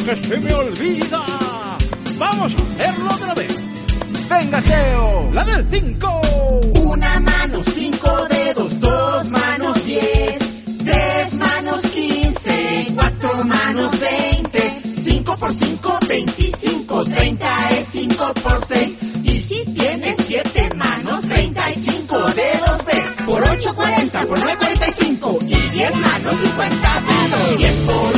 que se me olvida. Vamos a hacerlo otra vez. ¡Venga, Seo! La del 5. Una mano, 5 dedos, 2 manos, 10, 3 manos, 15, 4 manos, 20, 5 por 5, 25, 30 es 5 por 6. Y si tienes 7 manos, 35 dedos ves. Por 8, 40, por 9, 45. Y 10 manos, 50 dedos. 10 por